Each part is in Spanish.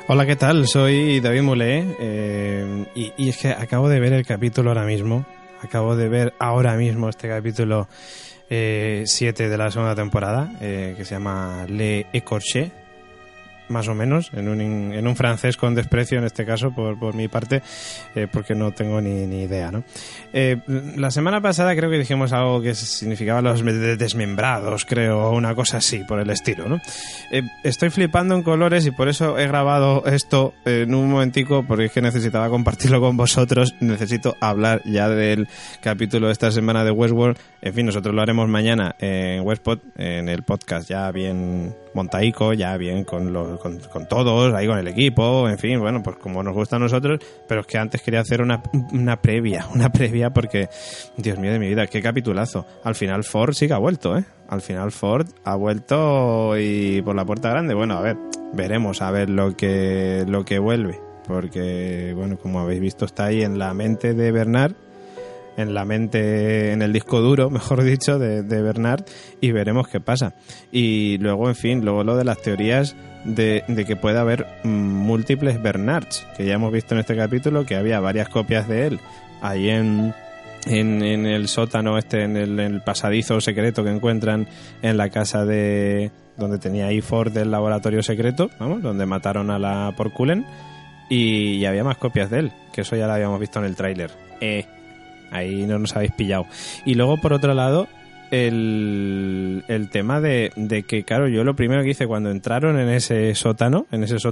Hola, ¿qué tal? Soy David Mulé y es que acabo de ver el capítulo ahora mismo. Acabo de ver ahora mismo este capítulo 7 de la segunda temporada, que se llama Le Écorché, más o menos, en un francés con desprecio en este caso por mi parte, porque no tengo ni idea, ¿no? La semana pasada creo que dijimos algo que significaba los desmembrados, creo, una cosa así por el estilo, ¿no? Estoy flipando en colores y por eso he grabado esto en un momentico, porque es que necesitaba compartirlo con vosotros. Necesito hablar ya del capítulo de esta semana de Westworld. En fin, nosotros lo haremos mañana en Westpod, en el podcast ya bien montaico, ya bien con todos, ahí con el equipo, en fin, bueno, pues como nos gusta a nosotros, pero es que antes quería hacer una previa porque, Dios mío de mi vida, qué capitulazo. Al final Ford sí que ha vuelto, Al final Ford ha vuelto y por la puerta grande. Bueno, a ver, veremos a ver lo que vuelve, porque, bueno, como habéis visto, está ahí en la mente de Bernard, en el disco duro, mejor dicho, de Bernard, y veremos qué pasa. Y luego, en fin, luego lo de las teorías de que puede haber múltiples Bernards, que ya hemos visto en este capítulo que había varias copias de él ahí en el sótano en el pasadizo secreto que encuentran en la casa de donde tenía ahí Ford del laboratorio secreto, vamos, donde mataron a la Porculen, y había más copias de él, que eso ya lo habíamos visto en el tráiler. Ahí no nos habéis pillado. Y luego, por otro lado, el tema de que, claro, yo lo primero que hice cuando entraron en ese sótano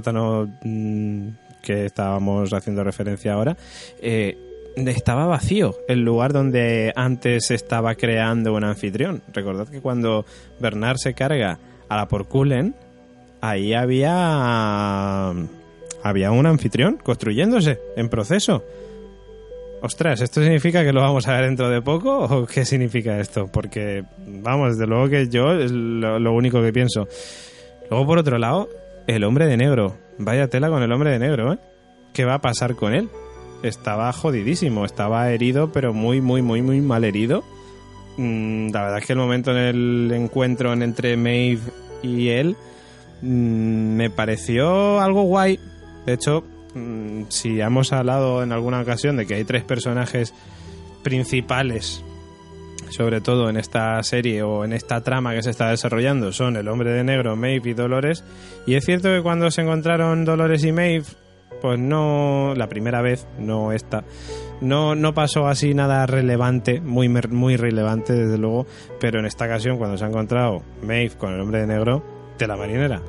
que estábamos haciendo referencia ahora, estaba vacío el lugar donde antes se estaba creando un anfitrión. Recordad que cuando Bernard se carga a la Porculen, ahí había un anfitrión construyéndose, en proceso. Ostras, ¿esto significa que lo vamos a ver dentro de poco o qué significa esto? Porque, vamos, desde luego que yo es lo único que pienso. Luego, por otro lado, el hombre de negro. Vaya tela con el hombre de negro, ¿eh? ¿Qué va a pasar con él? Estaba jodidísimo, estaba herido, pero muy, muy, muy, muy mal herido. La verdad es que el momento en el encuentro entre Maeve y él me pareció algo guay. De hecho, si hemos hablado en alguna ocasión de que hay 3 personajes principales, sobre todo en esta serie o en esta trama que se está desarrollando, son el hombre de negro, Maeve y Dolores, y es cierto que cuando se encontraron Dolores y Maeve, pues no, la primera vez, no esta, no pasó así nada relevante, muy, muy relevante desde luego, pero en esta ocasión cuando se ha encontrado Maeve con el hombre de negro, tela marinera.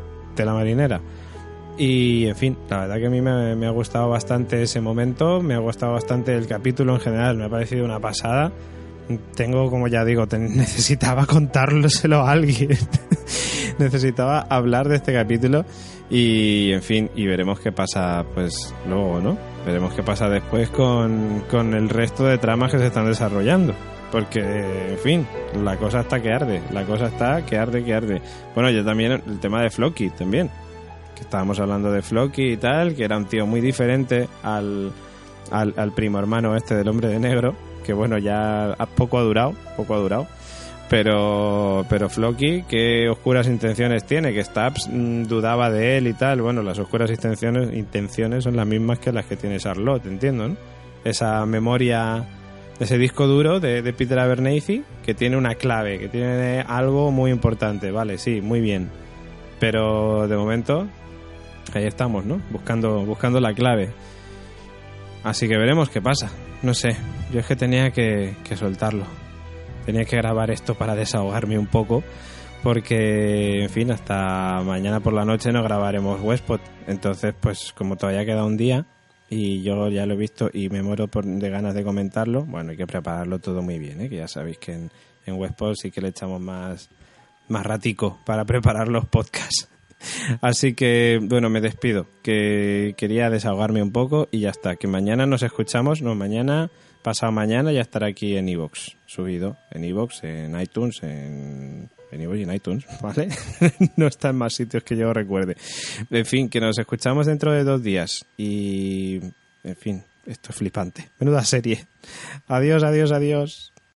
Y, en fin, la verdad que a mí me ha gustado bastante ese momento, me ha gustado bastante el capítulo en general, me ha parecido una pasada. Tengo, como ya digo, necesitaba contárselo a alguien. Necesitaba hablar de este capítulo y, en fin, y veremos qué pasa, pues, luego, ¿no? Veremos qué pasa después con el resto de tramas que se están desarrollando. Porque, en fin, la cosa está que arde. Bueno, yo también, el tema de Floki también. Que estábamos hablando de Floki y tal, que era un tío muy diferente al primo hermano este del hombre de negro, que bueno, ya poco ha durado, pero Floki, ¿qué oscuras intenciones tiene? Que Stubbs dudaba de él y tal. Bueno, las oscuras intenciones son las mismas que las que tiene Charlotte, entiendo, ¿no? Esa memoria, ese disco duro de Peter Abernathy, que tiene una clave, que tiene algo muy importante, vale, sí, muy bien, pero de momento ahí estamos, ¿no? Buscando la clave. Así que veremos qué pasa. No sé, yo es que tenía que soltarlo. Tenía que grabar esto para desahogarme un poco, porque, en fin, hasta mañana por la noche no grabaremos Westpod. Entonces, pues como todavía queda un día y yo ya lo he visto y me muero de ganas de comentarlo, bueno, hay que prepararlo todo muy bien, ¿eh? Que ya sabéis que en Westpod sí que le echamos más ratico para preparar los podcasts. Así que, bueno, me despido, que quería desahogarme un poco y ya está, que mañana nos escuchamos, pasado mañana ya estará aquí en iVoox, subido en iVoox, en iTunes, en iVoox y en iTunes, ¿vale? No está en más sitios que yo recuerde. En fin, que nos escuchamos dentro de 2 días y, en fin, esto es flipante. Menuda serie. Adiós.